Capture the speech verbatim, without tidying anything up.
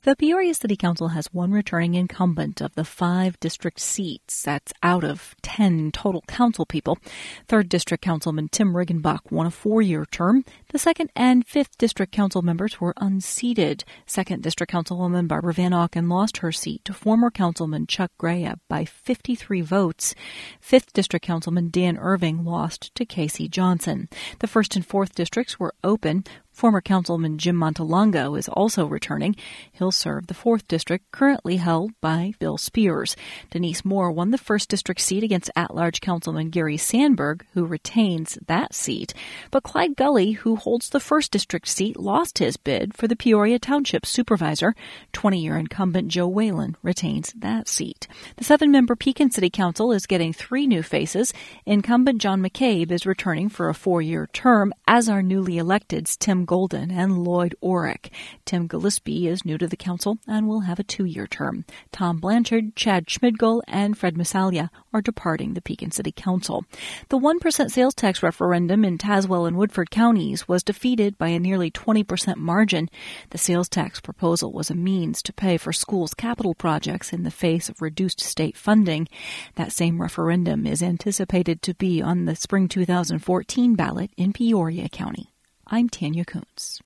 The Peoria City Council has one returning incumbent of the five district seats. That's out of ten total council people. Third District Councilman Tim Riggenbach won a four-year term. The second and fifth District Council members were unseated. Second District Councilwoman Barbara Van Auken lost her seat to former Councilman Chuck Graya by fifty-three votes. Fifth District Councilman Dan Irving lost to Casey Johnson. The first and fourth districts were open. Former Councilman Jim Montalongo is also returning. He'll serve the fourth District, currently held by Bill Spears. Denise Moore won the first District seat against at-large Councilman Gary Sandberg, who retains that seat. But Clyde Gully, who holds the first District seat, lost his bid for the Peoria Township Supervisor. twenty-year incumbent Joe Whalen retains that seat. The seven-member Pekin City Council is getting three new faces. Incumbent John McCabe is returning for a four-year term, as are newly electeds Tim Golden and Lloyd Orrick. Tim Gillespie is new to the council and will have a two-year term. Tom Blanchard, Chad Schmidgall, and Fred Masalia are departing the Pekin City Council. The one percent sales tax referendum in Tazewell and Woodford counties was defeated by a nearly twenty percent margin. The sales tax proposal was a means to pay for schools' capital projects in the face of reduced state funding. That same referendum is anticipated to be on the spring two thousand fourteen ballot in Peoria County. I'm Tanya Kuntz.